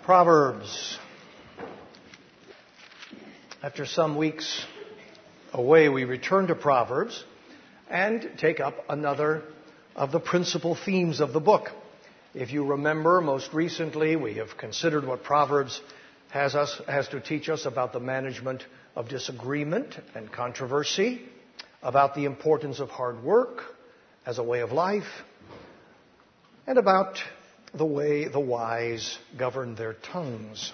Proverbs. After some weeks away, we return to Proverbs and take up another of the principal themes of the book. If you remember, most recently we have considered what Proverbs has to teach us about the management of disagreement and controversy, about the importance of hard work as a way of life, and about the way the wise govern their tongues.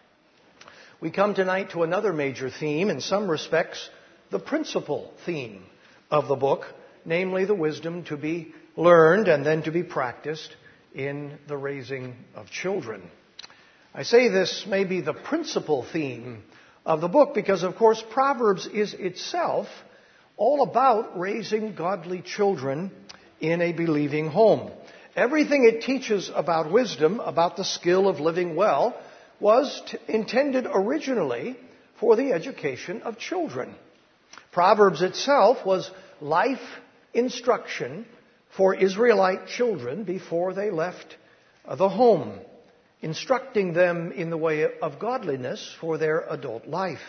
We come tonight to another major theme, in some respects, the principal theme of the book, namely the wisdom to be learned and then to be practiced in the raising of children. I say this may be the principal theme of the book because, of course, Proverbs is itself all about raising godly children in a believing home. Everything it teaches about wisdom, about the skill of living well, was intended originally for the education of children. Proverbs itself was life instruction for Israelite children before they left the home, instructing them in the way of godliness for their adult life.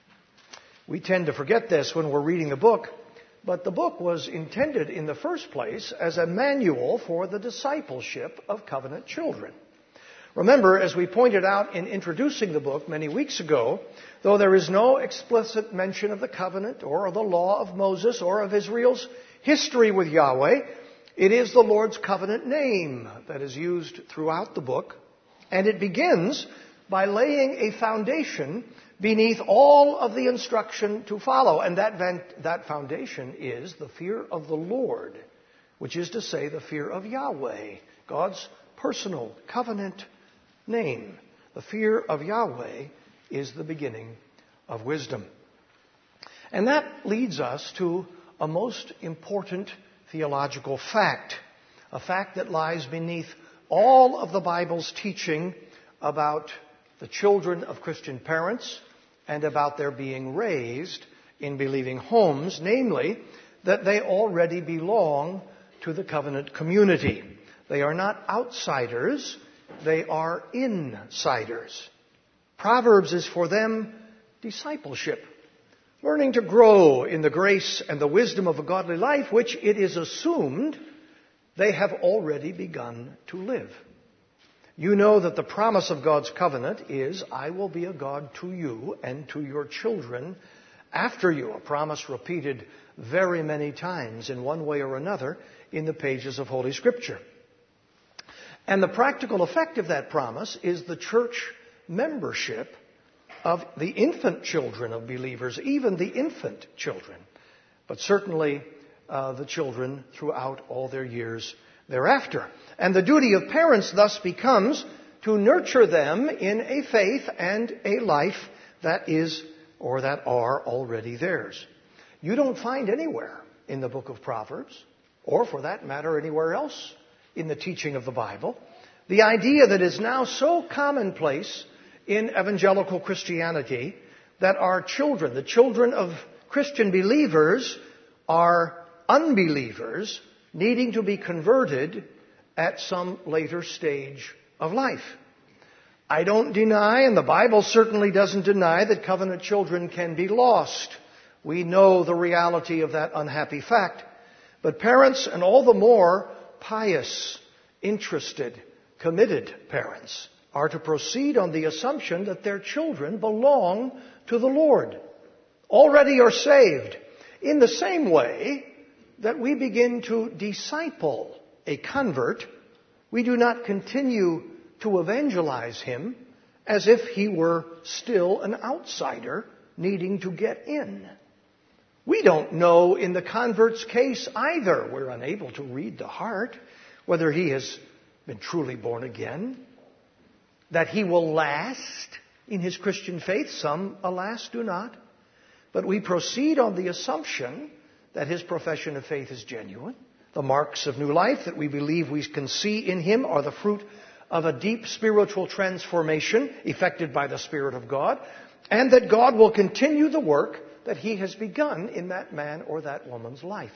We tend to forget this when we're reading the book, but the book was intended in the first place as a manual for the discipleship of covenant children. Remember, as we pointed out in introducing the book many weeks ago, though there is no explicit mention of the covenant or of the law of Moses or of Israel's history with Yahweh, it is the Lord's covenant name that is used throughout the book, and it begins by laying a foundation beneath all of the instruction to follow. And that foundation is the fear of the Lord, which is to say the fear of Yahweh, God's personal covenant name. The fear of Yahweh is the beginning of wisdom. And that leads us to a most important theological fact, a fact that lies beneath all of the Bible's teaching about the children of Christian parents and about their being raised in believing homes, namely, that they already belong to the covenant community. They are not outsiders, they are insiders. Proverbs is for them discipleship, learning to grow in the grace and the wisdom of a godly life, which it is assumed they have already begun to live. You know that the promise of God's covenant is, I will be a God to you and to your children after you, a promise repeated very many times in one way or another in the pages of Holy Scripture. And the practical effect of that promise is the church membership of the infant children of believers, even the infant children, but certainly the children throughout all their years thereafter. And the duty of parents thus becomes to nurture them in a faith and a life that is or that are already theirs. You don't find anywhere in the book of Proverbs, or for that matter anywhere else in the teaching of the Bible, the idea that is now so commonplace in evangelical Christianity that our children, the children of Christian believers, are unbelievers needing to be converted at some later stage of life. I don't deny, and the Bible certainly doesn't deny, that covenant children can be lost. We know the reality of that unhappy fact. But parents, and all the more pious, interested, committed parents, are to proceed on the assumption that their children belong to the Lord, already are saved, in the same way that we begin to disciple a convert. We do not continue to evangelize him as if he were still an outsider needing to get in. We don't know in the convert's case either. We're unable to read the heart, whether he has been truly born again, that he will last in his Christian faith. Some, alas, do not. But we proceed on the assumption that his profession of faith is genuine. The marks of new life that we believe we can see in him are the fruit of a deep spiritual transformation effected by the Spirit of God, and that God will continue the work that he has begun in that man or that woman's life.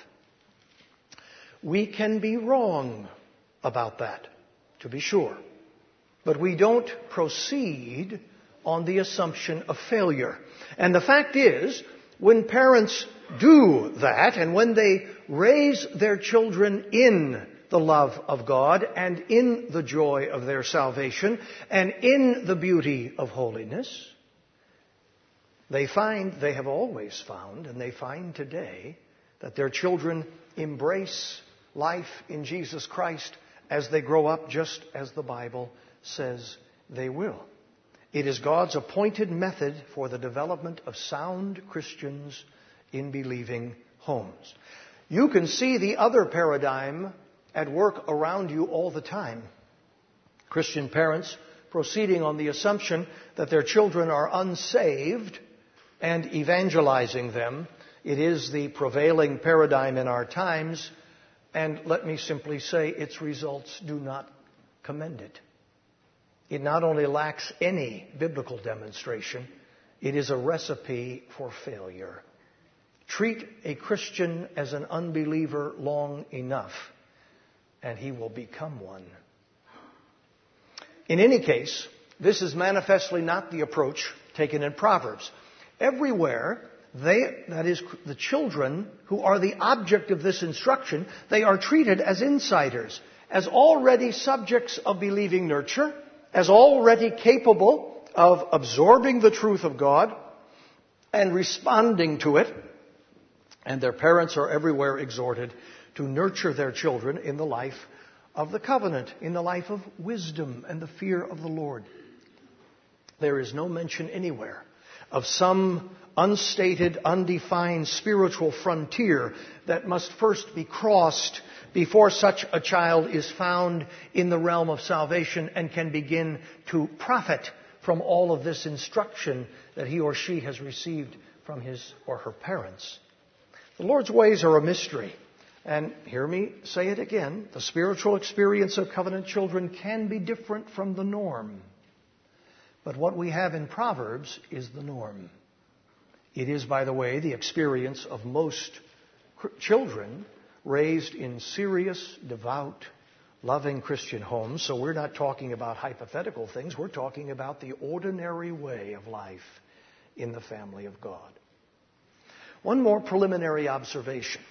We can be wrong about that, to be sure. but we don't proceed on the assumption of failure. And the fact is, when parents do that, and when they raise their children in the love of God, and in the joy of their salvation, and in the beauty of holiness, they have always found, and they find today, that their children embrace life in Jesus Christ as they grow up, just as the Bible says they will. It is God's appointed method for the development of sound Christians in believing homes. You can see the other paradigm at work around you all the time. Christian parents proceeding on the assumption that their children are unsaved and evangelizing them. It is the prevailing paradigm in our times, and let me simply say its results do not commend it. It not only lacks any biblical demonstration, it is a recipe for failure. Treat a Christian as an unbeliever long enough, and he will become one. In any case, this is manifestly not the approach taken in Proverbs. Everywhere, that is, the children who are the object of this instruction, they are treated as insiders, as already subjects of believing nurture, as already capable of absorbing the truth of God and responding to it. And their parents are everywhere exhorted to nurture their children in the life of the covenant, in the life of wisdom and the fear of the Lord. There is no mention anywhere of some unstated, undefined spiritual frontier that must first be crossed before such a child is found in the realm of salvation and can begin to profit from all of this instruction that he or she has received from his or her parents. The Lord's ways are a mystery. And hear me say it again, the spiritual experience of covenant children can be different from the norm. But what we have in Proverbs is the norm. It is, by the way, the experience of most children raised in serious, devout, loving Christian homes. So we're not talking about hypothetical things. We're talking about the ordinary way of life in the family of God. One more preliminary observation.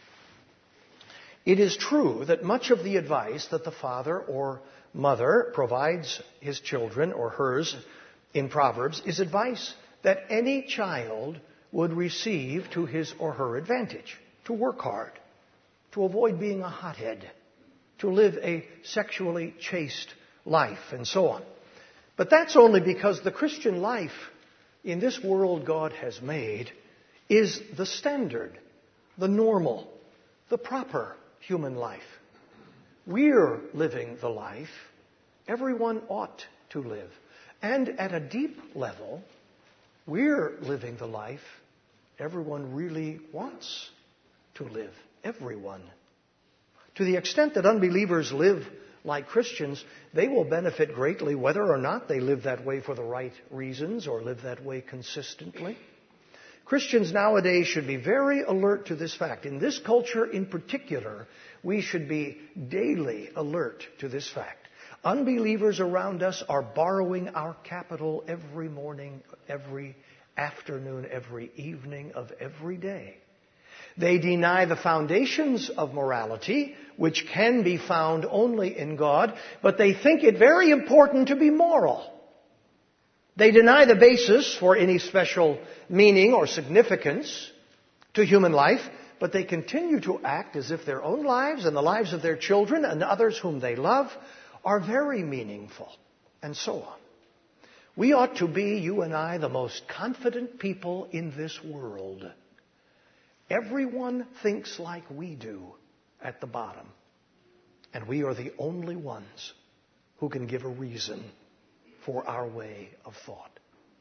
It is true that much of the advice that the father or mother provides his children or hers in Proverbs is advice that any child would receive to his or her advantage, to work hard, to avoid being a hothead, to live a sexually chaste life, and so on. But that's only because the Christian life in this world God has made is the standard, the normal, the proper human life. We're living the life everyone ought to live. And at a deep level, we're living the life everyone really wants to live. Everyone. To the extent that unbelievers live like Christians, they will benefit greatly whether or not they live that way for the right reasons or live that way consistently. Christians nowadays should be very alert to this fact. In this culture in particular, we should be daily alert to this fact. Unbelievers around us are borrowing our capital every morning, every afternoon, every evening of every day. They deny the foundations of morality, which can be found only in God, but they think it very important to be moral. They deny the basis for any special meaning or significance to human life, but they continue to act as if their own lives and the lives of their children and others whom they love are very meaningful, and so on. We ought to be, you and I, the most confident people in this world. Everyone thinks like we do at the bottom, and we are the only ones who can give a reason for our way of thought.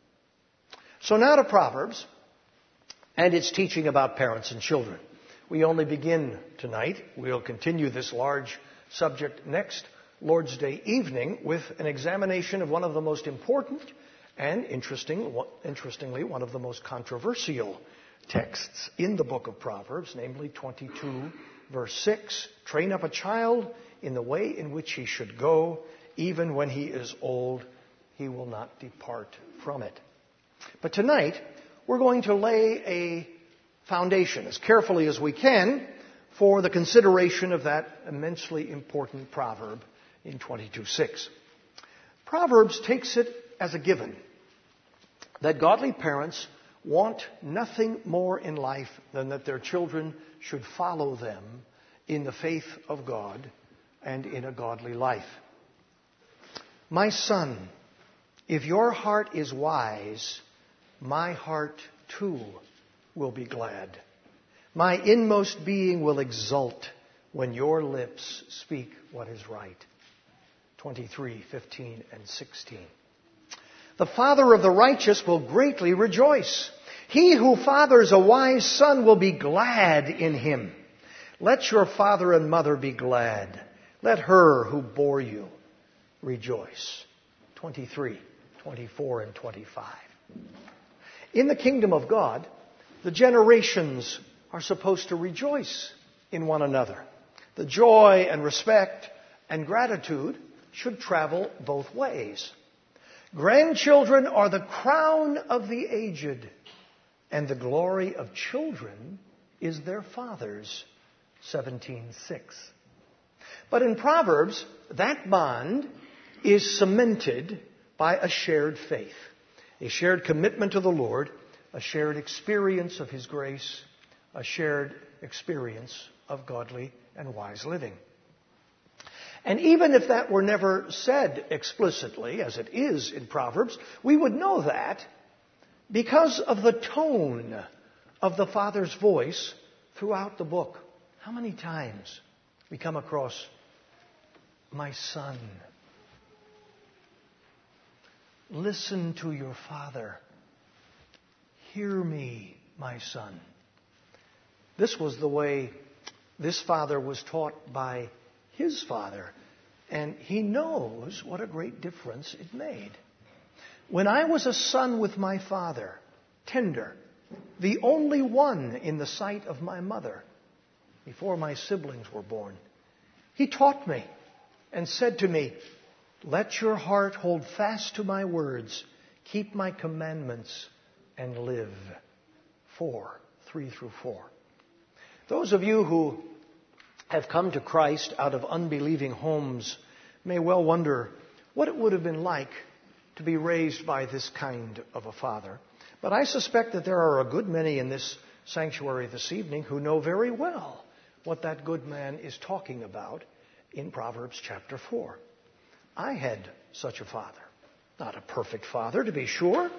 So now to Proverbs and its teaching about parents and children. We only begin tonight. We'll continue this large subject next Lord's Day evening with an examination of one of the most important and, interestingly, one of the most controversial texts in the book of Proverbs, namely 22, verse 6. Train up a child in the way in which he should go. Even when he is old, he will not depart from it. But tonight, we're going to lay a foundation as carefully as we can for the consideration of that immensely important proverb in 22:6. Proverbs takes it as a given that godly parents want nothing more in life than that their children should follow them in the faith of God and in a godly life. My son, if your heart is wise, my heart too will be glad. My inmost being will exult when your lips speak what is right. 23:15 and 16. The father of the righteous will greatly rejoice. He who fathers a wise son will be glad in him. Let your father and mother be glad. Let her who bore you rejoice. 23, 24, and 25. In the kingdom of God, the generations are supposed to rejoice in one another. The joy and respect and gratitude should travel both ways. Grandchildren are the crown of the aged, and the glory of children is their fathers. 17:6. But in Proverbs, that bond is cemented by a shared faith, a shared commitment to the Lord, a shared experience of His grace, a shared experience of godly and wise living. And even if that were never said explicitly, as it is in Proverbs, we would know that because of the tone of the Father's voice throughout the book. How many times we come across, my son, listen to your father. Hear me, my son. This was the way this father was taught by his father, and he knows what a great difference it made. When I was a son with my father, tender, the only one in the sight of my mother, before my siblings were born, he taught me and said to me, let your heart hold fast to my words, keep my commandments, and live. 3-4. Those of you who have come to Christ out of unbelieving homes may well wonder what it would have been like to be raised by this kind of a father. But I suspect that there are a good many in this sanctuary this evening who know very well what that good man is talking about in Proverbs chapter 4. I had such a father. Not a perfect father, to be sure.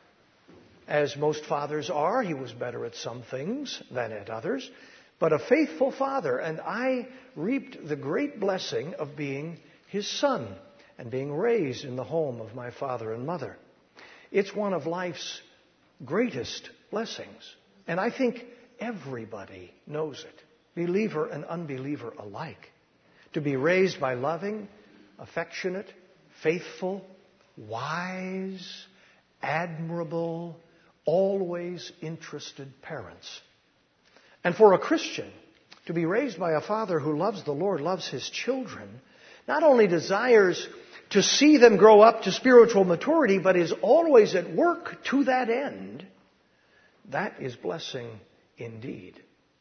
As most fathers are, he was better at some things than at others. But a faithful father, and I reaped the great blessing of being his son and being raised in the home of my father and mother. It's one of life's greatest blessings. And I think everybody knows it, believer and unbeliever alike. To be raised by loving, affectionate, faithful, wise, admirable, always interested parents. And for a Christian, to be raised by a father who loves the Lord, loves his children, not only desires to see them grow up to spiritual maturity, but is always at work to that end, that is blessing indeed.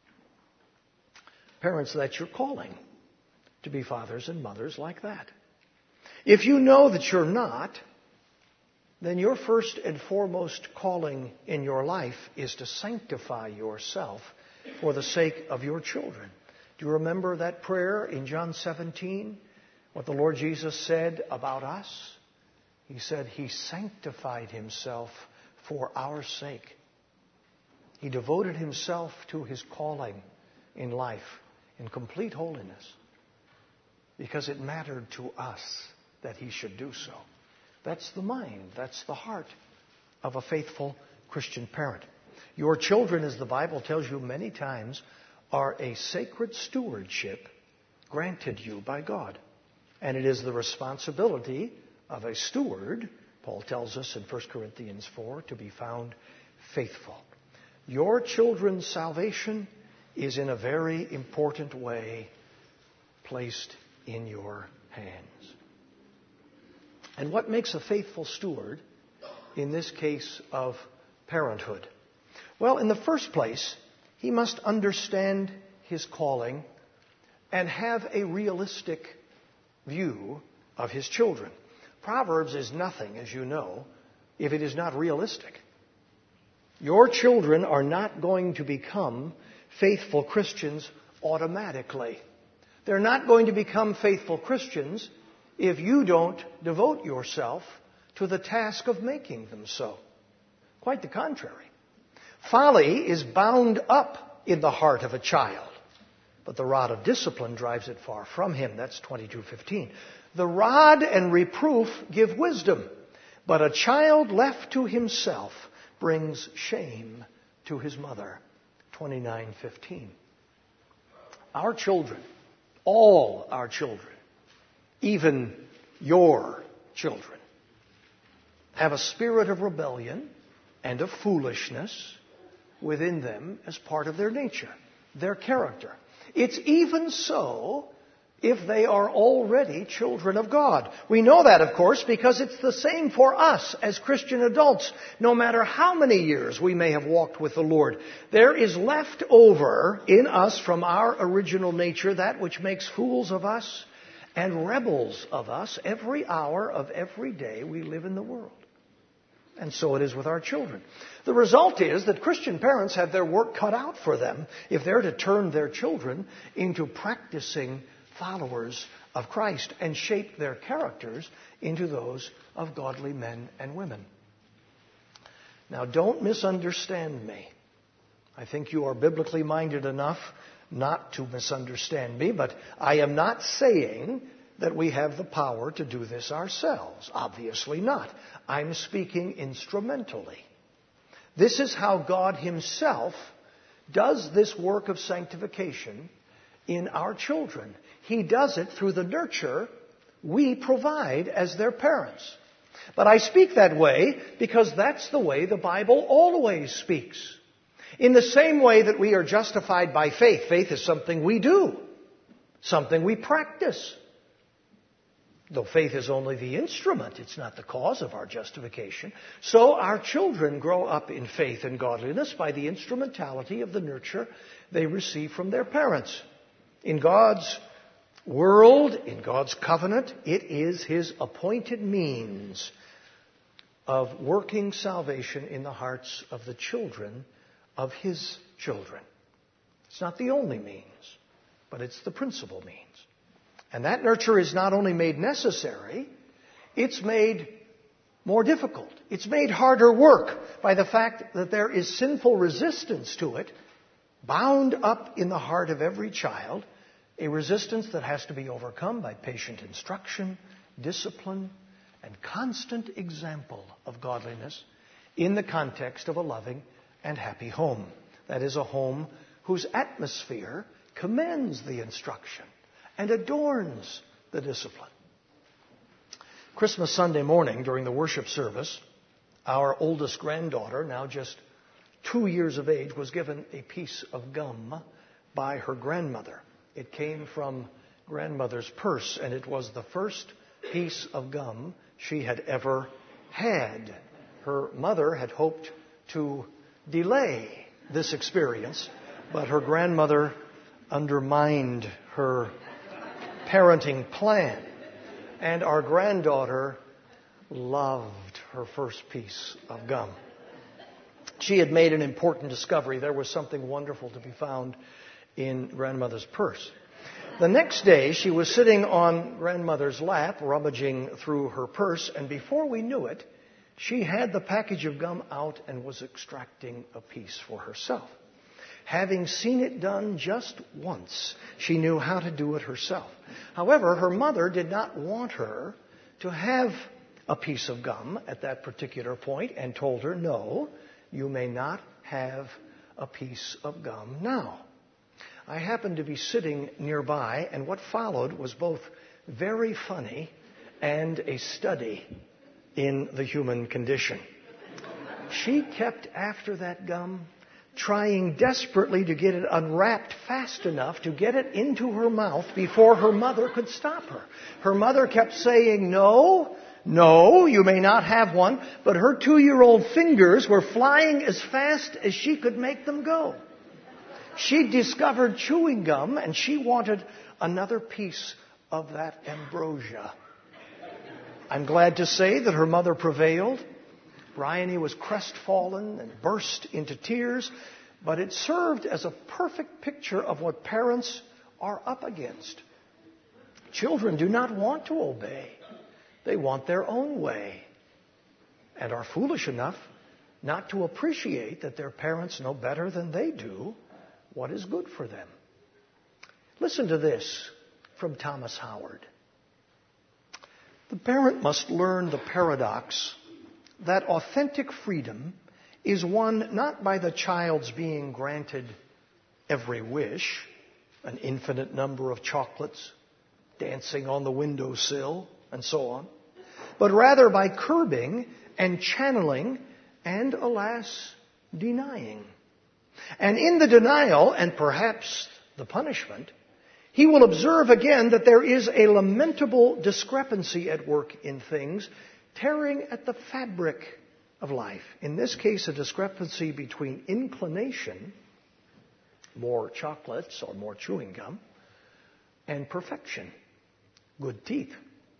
Parents, that's your calling, to be fathers and mothers like that. If you know that you're not, then your first and foremost calling in your life is to sanctify yourself for the sake of your children. Do you remember that prayer in John 17? What the Lord Jesus said about us? He said He sanctified Himself for our sake. He devoted Himself to His calling in life in complete holiness because it mattered to us that He should do so. That's the mind, that's the heart of a faithful Christian parent. Your children, as the Bible tells you many times, are a sacred stewardship granted you by God. And it is the responsibility of a steward, Paul tells us in 1 Corinthians 4, to be found faithful. Your children's salvation is in a very important way placed in your hands. And what makes a faithful steward in this case of parenthood? Well, in the first place, he must understand his calling and have a realistic view of his children. Proverbs is nothing, as you know, if it is not realistic. Your children are not going to become faithful Christians automatically. They're not going to become faithful Christians if you don't devote yourself to the task of making them so. Quite the contrary. Folly is bound up in the heart of a child, but the rod of discipline drives it far from him. That's 22:15. The rod and reproof give wisdom, but a child left to himself brings shame to his mother. 29:15. Our children, all our children, even your children, have a spirit of rebellion and of foolishness within them as part of their nature, their character. It's even so if they are already children of God. We know that, of course, because it's the same for us as Christian adults. No matter how many years we may have walked with the Lord, there is left over in us from our original nature that which makes fools of us and rebels of us every hour of every day we live in the world. And so it is with our children. The result is that Christian parents have their work cut out for them if they're to turn their children into practicing followers of Christ and shape their characters into those of godly men and women. Now, don't misunderstand me. I think you are biblically minded enough not to misunderstand me, but I am not saying that we have the power to do this ourselves. Obviously not. I'm speaking instrumentally. This is how God Himself does this work of sanctification in our children. He does it through the nurture we provide as their parents. But I speak that way because that's the way the Bible always speaks. In the same way that we are justified by faith. Faith is something we do, something we practice. Though faith is only the instrument, it's not the cause of our justification. So our children grow up in faith and godliness by the instrumentality of the nurture they receive from their parents. In God's world, in God's covenant, it is His appointed means of working salvation in the hearts of the children of His children. It's not the only means, but it's the principal means. And that nurture is not only made necessary, it's made more difficult. It's made harder work by the fact that there is sinful resistance to it, bound up in the heart of every child, a resistance that has to be overcome by patient instruction, discipline, and constant example of godliness in the context of a loving and happy home. That is a home whose atmosphere commends the instruction and adorns the discipline. Christmas Sunday morning during the worship service, our oldest granddaughter, now just 2 years of age, was given a piece of gum by her grandmother. It came from grandmother's purse, and it was the first piece of gum she had ever had. Her mother had hoped to delay this experience, but her grandmother undermined her parenting plan, and our granddaughter loved her first piece of gum. She had made an important discovery. There was something wonderful to be found in grandmother's purse. The next day, she was sitting on grandmother's lap, rummaging through her purse, and before we knew it, she had the package of gum out and was extracting a piece for herself. Having seen it done just once, she knew how to do it herself. However, her mother did not want her to have a piece of gum at that particular point and told her, "No, you may not have a piece of gum now." I happened to be sitting nearby, and what followed was both very funny and a study in the human condition. She kept after that gum, trying desperately to get it unwrapped fast enough to get it into her mouth before her mother could stop her. Her mother kept saying, "No, No, you may not have one, but her 2-year-old fingers were flying as fast as she could make them go. She discovered chewing gum, and she wanted another piece of that ambrosia. I'm glad to say that her mother prevailed. Bryony was crestfallen and burst into tears, but it served as a perfect picture of what parents are up against. Children do not want to obey. They want their own way, and are foolish enough not to appreciate that their parents know better than they do what is good for them. Listen to this from Thomas Howard. The parent must learn the paradox that authentic freedom is won not by the child's being granted every wish, an infinite number of chocolates, dancing on the windowsill, and so on, but rather by curbing and channeling and, alas, denying. And in the denial, and perhaps the punishment, he will observe again that there is a lamentable discrepancy at work in things, tearing at the fabric of life. In this case, a discrepancy between inclination, more chocolates or more chewing gum, and perfection, good teeth.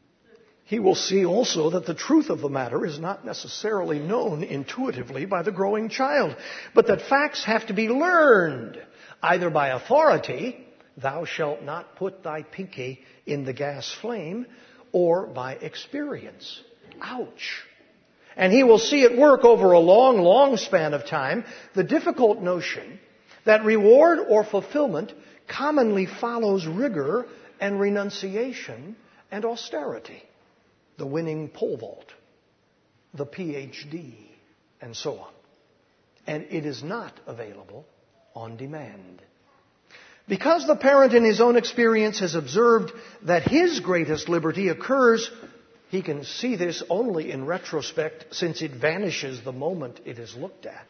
He will see also that the truth of the matter is not necessarily known intuitively by the growing child, but that facts have to be learned, either by authority, thou shalt not put thy pinky in the gas flame, or by experience. Ouch. And he will see at work over a long, long span of time the difficult notion that reward or fulfillment commonly follows rigor and renunciation and austerity. The winning pole vault, the PhD, and so on. And it is not available on demand. Because the parent in his own experience has observed that his greatest liberty occurs, he can see this only in retrospect, since it vanishes the moment it is looked at.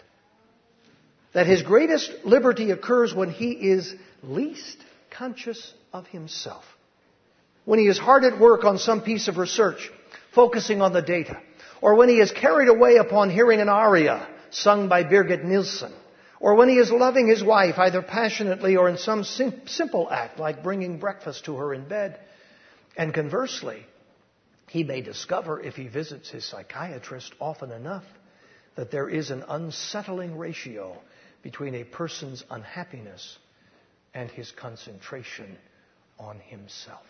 That his greatest liberty occurs when he is least conscious of himself. When he is hard at work on some piece of research, focusing on the data, or when he is carried away upon hearing an aria sung by Birgit Nilsson, or when he is loving his wife either passionately or in some simple act like bringing breakfast to her in bed. And conversely, he may discover, if he visits his psychiatrist often enough, that there is an unsettling ratio between a person's unhappiness and his concentration on himself.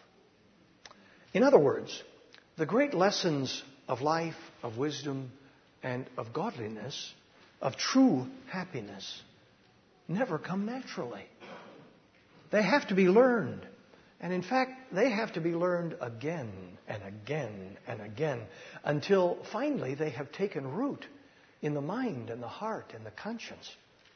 In other words, the great lessons of life, of wisdom, and of godliness, of true happiness, never come naturally. They have to be learned. And in fact, they have to be learned again and again and again until finally they have taken root in the mind and the heart and the conscience.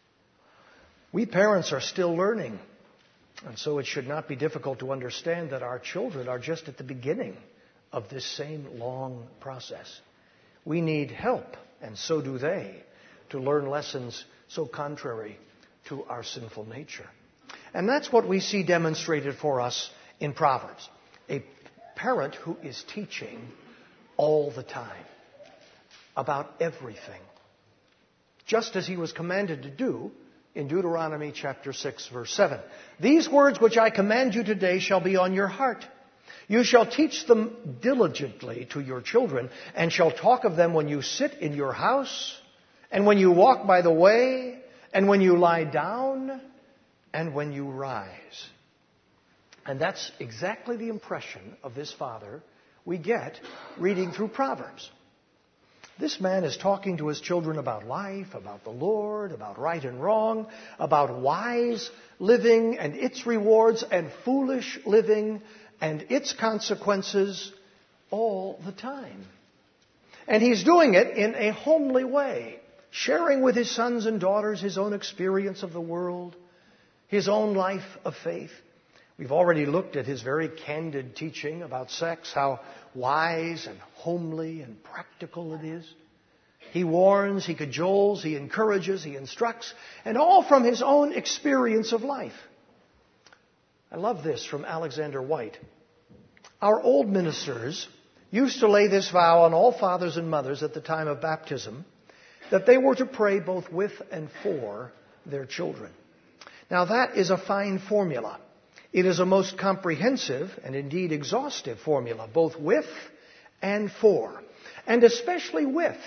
We parents are still learning. And so it should not be difficult to understand that our children are just at the beginning of this same long process. We need help, and so do they, to learn lessons so contrary to our sinful nature. And that's what we see demonstrated for us in Proverbs. A parent who is teaching all the time about everything, just as he was commanded to do in Deuteronomy chapter 6, verse 7. These words which I command you today shall be on your heart. You shall teach them diligently to your children, and shall talk of them when you sit in your house, and when you walk by the way, and when you lie down, and when you rise. And that's exactly the impression of this father we get reading through Proverbs. This man is talking to his children about life, about the Lord, about right and wrong, about wise living and its rewards, and foolish living and its consequences all the time. And he's doing it in a homely way, sharing with his sons and daughters his own experience of the world, his own life of faith. We've already looked at his very candid teaching about sex, how wise and homely and practical it is. He warns, he cajoles, he encourages, he instructs, and all from his own experience of life. I love this from Alexander White. Our old ministers used to lay this vow on all fathers and mothers at the time of baptism, that they were to pray both with and for their children. Now that is a fine formula. It is a most comprehensive and indeed exhaustive formula, both with and for, and especially with.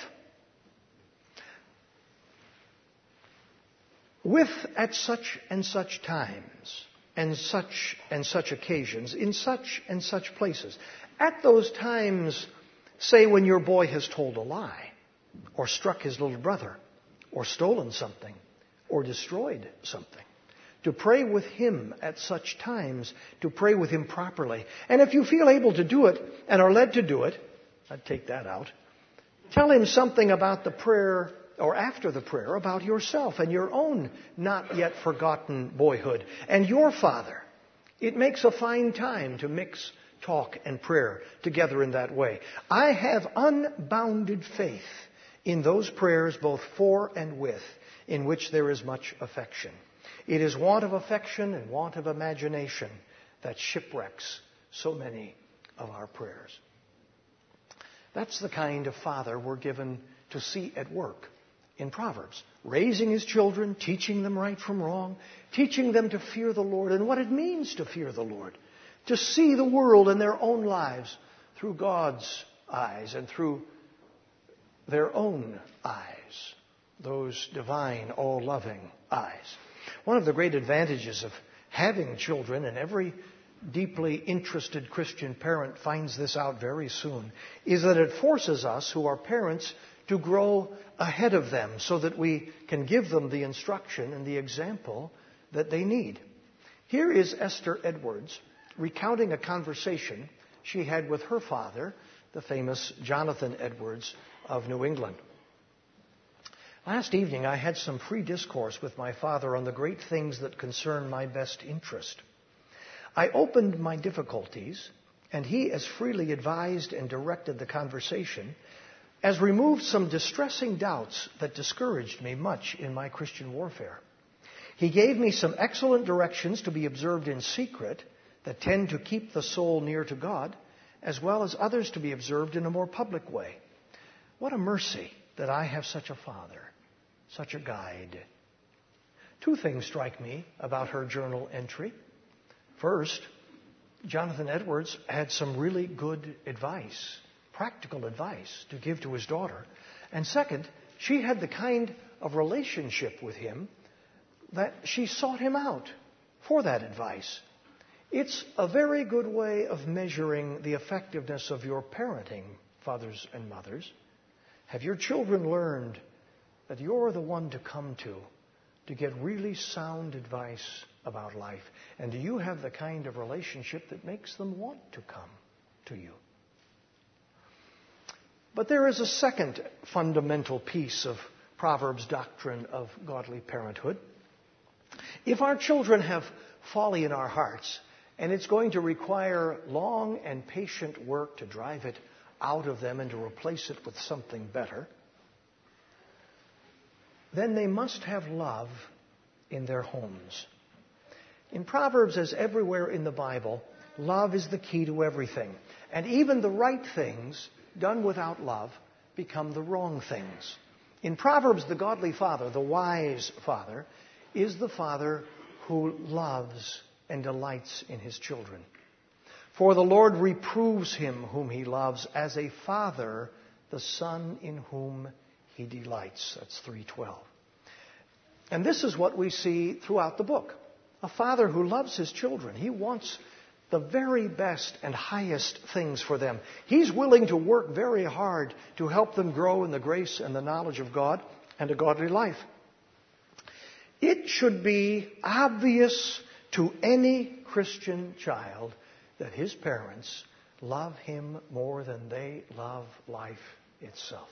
With at such and such times, and such occasions, in such and such places. At those times, say when your boy has told a lie, or struck his little brother, or stolen something, or destroyed something. To pray with him at such times, to pray with him properly. And if you feel able to do it, and are led to do it, I'd take that out. Tell him something about the prayer, or after the prayer, about yourself and your own not yet forgotten boyhood and your father. It makes a fine time to mix talk and prayer together in that way. I have unbounded faith in those prayers, both for and with, in which there is much affection. It is want of affection and want of imagination that shipwrecks so many of our prayers. That's the kind of father we're given to see at work in Proverbs, raising his children, teaching them right from wrong, teaching them to fear the Lord and what it means to fear the Lord, to see the world and their own lives through God's eyes and through their own eyes, those divine, all-loving eyes. One of the great advantages of having children, and every deeply interested Christian parent finds this out very soon, is that it forces us who are parents to grow ahead of them so that we can give them the instruction and the example that they need. Here is Esther Edwards recounting a conversation she had with her father, the famous Jonathan Edwards of New England. Last evening, I had some free discourse with my father on the great things that concern my best interest. I opened my difficulties, and he as freely advised and directed the conversation as removed some distressing doubts that discouraged me much in my Christian warfare. He gave me some excellent directions to be observed in secret that tend to keep the soul near to God, as well as others to be observed in a more public way. What a mercy that I have such a father, such a guide. Two things strike me about her journal entry. First, Jonathan Edwards had some really good advice, practical advice to give to his daughter. And second, she had the kind of relationship with him that she sought him out for that advice. It's a very good way of measuring the effectiveness of your parenting, fathers and mothers. Have your children learned that you're the one to come to get really sound advice about life? And do you have the kind of relationship that makes them want to come to you? But there is a second fundamental piece of Proverbs' doctrine of godly parenthood. If our children have folly in our hearts, and it's going to require long and patient work to drive it out of them and to replace it with something better, then they must have love in their homes. In Proverbs, as everywhere in the Bible, love is the key to everything. And even the right things done without love become the wrong things. In Proverbs, the godly father, the wise father, is the father who loves and delights in his children. For the Lord reproves him whom he loves, as a father the son in whom he delights. That's 3:12. And this is what we see throughout the book. A father who loves his children. He wants the very best and highest things for them. He's willing to work very hard to help them grow in the grace and the knowledge of God and a godly life. It should be obvious to any Christian child that his parents love him more than they love life itself.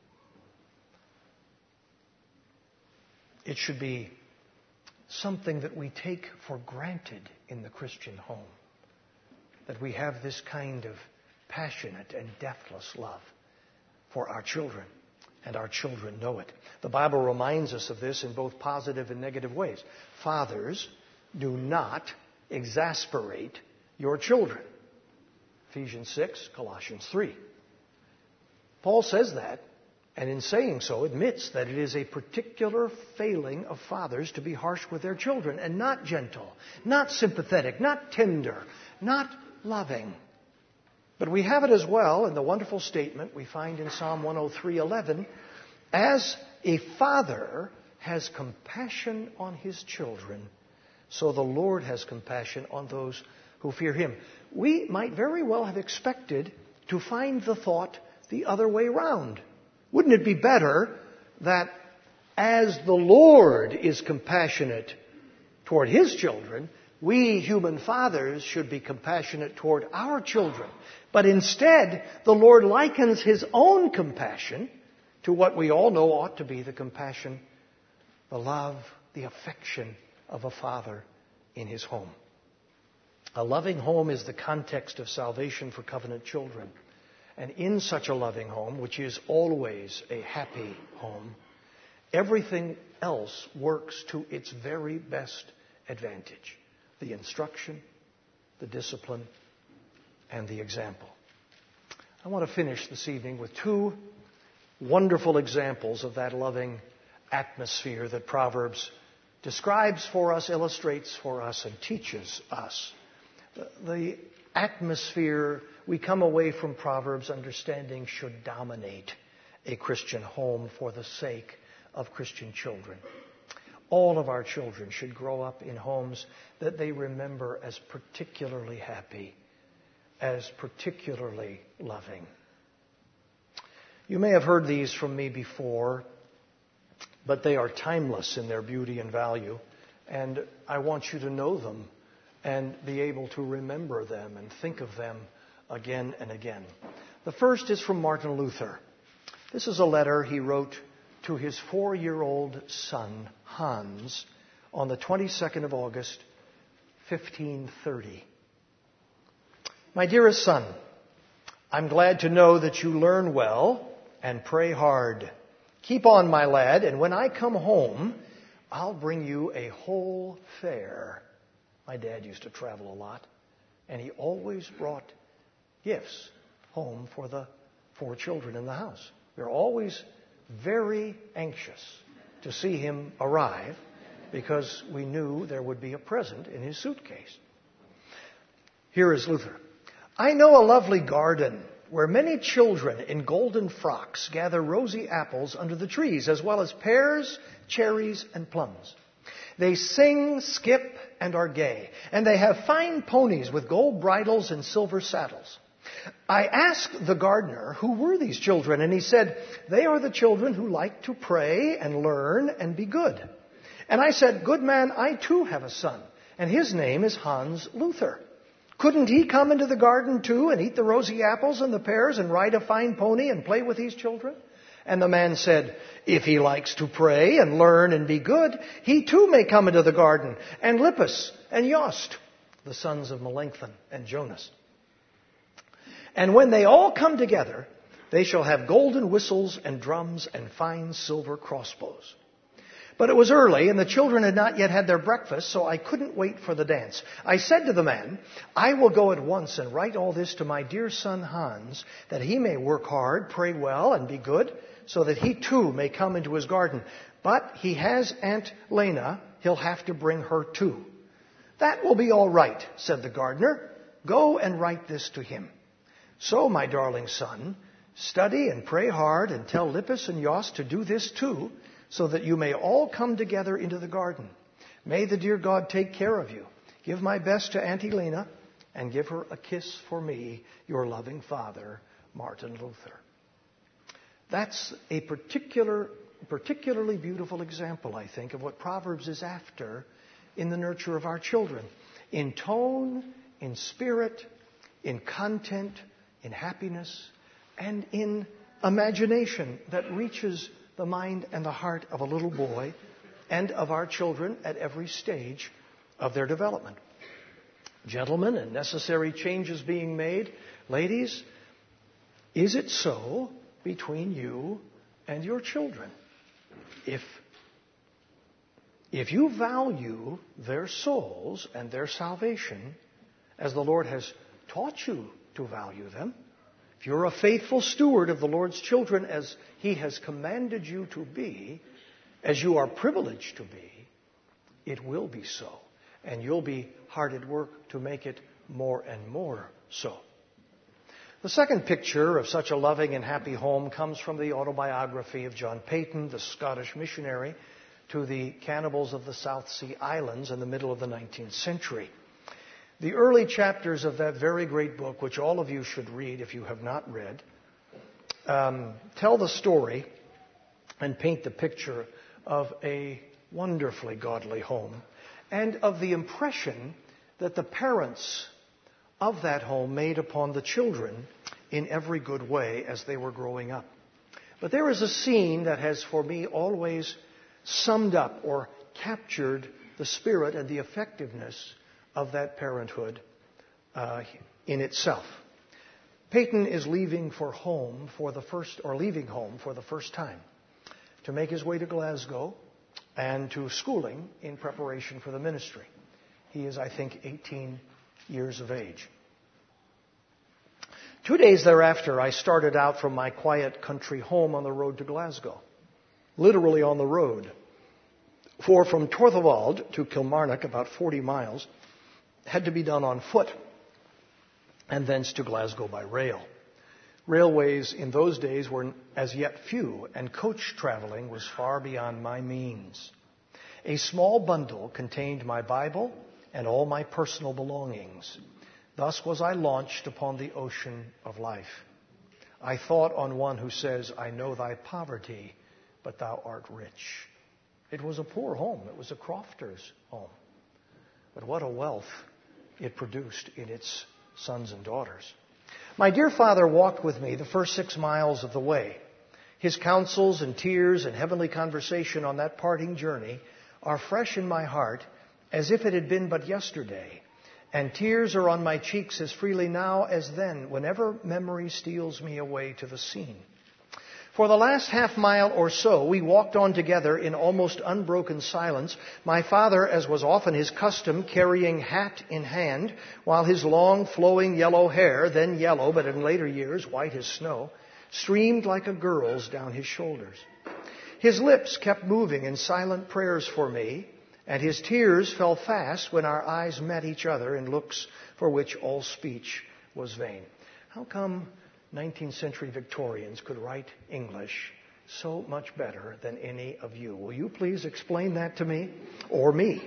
It should be something that we take for granted in the Christian home, that we have this kind of passionate and deathless love for our children, and our children know it. The Bible reminds us of this in both positive and negative ways. Fathers, do not exasperate your children. Ephesians 6, Colossians 3. Paul says that, and in saying so admits that it is a particular failing of fathers to be harsh with their children and not gentle, not sympathetic, not tender, not loving. But we have it as well in the wonderful statement we find in Psalm 103:11, as a father has compassion on his children, so the Lord has compassion on those who fear him. We might very well have expected to find the thought the other way round. Wouldn't it be better that as the Lord is compassionate toward his children, we human fathers should be compassionate toward our children? But instead, the Lord likens his own compassion to what we all know ought to be the compassion, the love, the affection of a father in his home. A loving home is the context of salvation for covenant children. And in such a loving home, which is always a happy home, everything else works to its very best advantage. The instruction, the discipline, and the example. I want to finish this evening with two wonderful examples of that loving atmosphere that Proverbs describes for us, illustrates for us, and teaches us. The atmosphere we come away from Proverbs understanding should dominate a Christian home for the sake of Christian children. All of our children should grow up in homes that they remember as particularly happy, as particularly loving. You may have heard these from me before, but they are timeless in their beauty and value, and I want you to know them and be able to remember them and think of them again and again. The first is from Martin Luther. This is a letter he wrote to his 4-year-old son, Hans, on the 22nd of August, 1530. My dearest son, I'm glad to know that you learn well and pray hard. Keep on, my lad, and when I come home, I'll bring you a whole fare. My dad used to travel a lot, and he always brought gifts home for the 4 children in the house. We were always very anxious to see him arrive because we knew there would be a present in his suitcase. Here is Luther. I know a lovely garden where many children in golden frocks gather rosy apples under the trees, as well as pears, cherries, and plums. They sing, skip, and are gay, and they have fine ponies with gold bridles and silver saddles. I asked the gardener who were these children, and he said, they are the children who like to pray and learn and be good. And I said, good man, I too have a son, and his name is Hans Luther. Couldn't he come into the garden too and eat the rosy apples and the pears and ride a fine pony and play with these children? And the man said, if he likes to pray and learn and be good, he too may come into the garden, and Lippus and Jost, the sons of Melanchthon and Jonas. And when they all come together, they shall have golden whistles and drums and fine silver crossbows. But it was early, and the children had not yet had their breakfast, so I couldn't wait for the dance. I said to the man, I will go at once and write all this to my dear son Hans, that he may work hard, pray well, and be good, so that he too may come into his garden. But he has Aunt Lena. He'll have to bring her too. That will be all right, said the gardener. Go and write this to him. So, my darling son, study and pray hard and tell Lippus and Jost to do this too, so that you may all come together into the garden. May the dear God take care of you. Give my best to Auntie Lena, and give her a kiss for me, your loving father, Martin Luther. That's a particularly beautiful example, I think, of what Proverbs is after in the nurture of our children. In tone, in spirit, in content, in happiness, and in imagination that reaches the mind and the heart of a little boy and of our children at every stage of their development. Gentlemen, and necessary changes being made. Ladies, is it so between you and your children? If you value their souls and their salvation, as the Lord has taught you to value them. If you're a faithful steward of the Lord's children as He has commanded you to be, as you are privileged to be, it will be so. And you'll be hard at work to make it more and more so. The second picture of such a loving and happy home comes from the autobiography of John Paton, the Scottish missionary to the cannibals of the South Sea Islands in the middle of the 19th century. The early chapters of that very great book, which all of you should read if you have not read, tell the story and paint the picture of a wonderfully godly home and of the impression that the parents of that home made upon the children in every good way as they were growing up. But there is a scene that has, for me, always summed up or captured the spirit and the effectiveness of that parenthood in itself. Paton is leaving home for the first time to make his way to Glasgow and to schooling in preparation for the ministry. He is, I think, 18 years of age. 2 days thereafter, I started out from my quiet country home on the road to Glasgow, literally on the road. For from Torthwold to Kilmarnock, about 40 miles, had to be done on foot, and thence to Glasgow by rail. Railways in those days were as yet few, and coach traveling was far beyond my means. A small bundle contained my Bible and all my personal belongings. Thus was I launched upon the ocean of life. I thought on one who says, I know thy poverty, but thou art rich. It was a poor home. It was a crofter's home. But what a wealth it produced in its sons and daughters. My dear father walked with me the first 6 miles of the way. His counsels and tears and heavenly conversation on that parting journey are fresh in my heart as if it had been but yesterday. And tears are on my cheeks as freely now as then, whenever memory steals me away to the scene. For the last half mile or so, we walked on together in almost unbroken silence, my father, as was often his custom, carrying hat in hand, while his long, flowing yellow hair, then yellow, but in later years white as snow, streamed like a girl's down his shoulders. His lips kept moving in silent prayers for me, and his tears fell fast when our eyes met each other in looks for which all speech was vain. How come 19th century Victorians could write English so much better than any of you? Will you please explain that to me or me?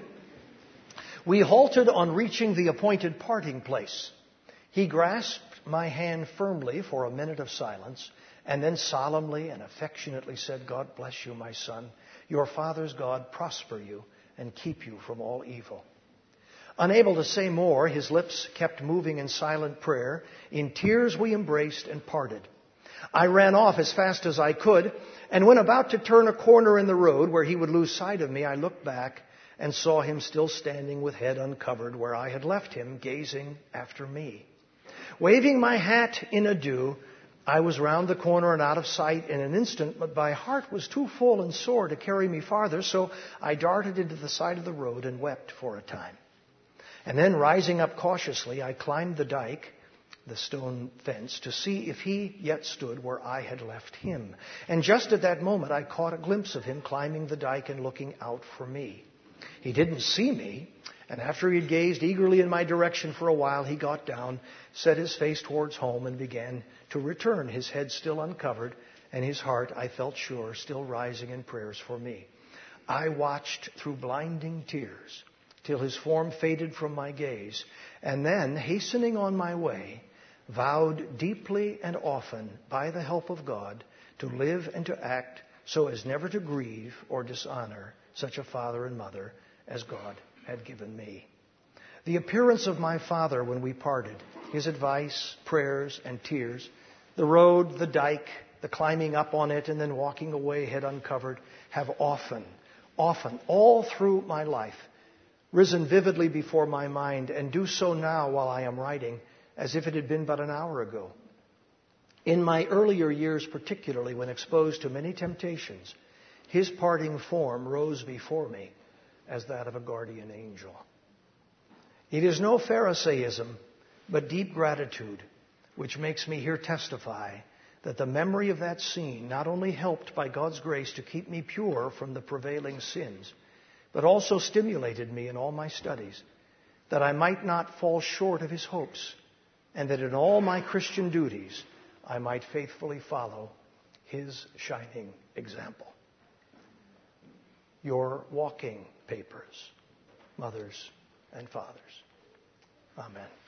We halted on reaching the appointed parting place. He grasped my hand firmly for a minute of silence and then solemnly and affectionately said, God bless you, my son. Your father's God prosper you and keep you from all evil. Unable to say more, his lips kept moving in silent prayer. In tears we embraced and parted. I ran off as fast as I could, and when about to turn a corner in the road where he would lose sight of me, I looked back and saw him still standing with head uncovered where I had left him, gazing after me. Waving my hat in adieu, I was round the corner and out of sight in an instant, but my heart was too full and sore to carry me farther, so I darted into the side of the road and wept for a time. And then, rising up cautiously, I climbed the dike, the stone fence, to see if he yet stood where I had left him. And just at that moment, I caught a glimpse of him climbing the dike and looking out for me. He didn't see me, and after he had gazed eagerly in my direction for a while, he got down, set his face towards home, and began to return, his head still uncovered, and his heart, I felt sure, still rising in prayers for me. I watched through blinding tears till his form faded from my gaze, and then, hastening on my way, vowed deeply and often, by the help of God, to live and to act so as never to grieve or dishonor such a father and mother as God had given me. The appearance of my father when we parted, his advice, prayers, and tears, the road, the dike, the climbing up on it and then walking away head uncovered, have often, all through my life, risen vividly before my mind, and do so now while I am writing, as if it had been but an hour ago. In my earlier years, particularly when exposed to many temptations, his parting form rose before me as that of a guardian angel. It is no Pharisaism, but deep gratitude which makes me here testify that the memory of that scene not only helped by God's grace to keep me pure from the prevailing sins, but also stimulated me in all my studies, that I might not fall short of his hopes, and that in all my Christian duties I might faithfully follow his shining example. Your walking papers, mothers and fathers. Amen.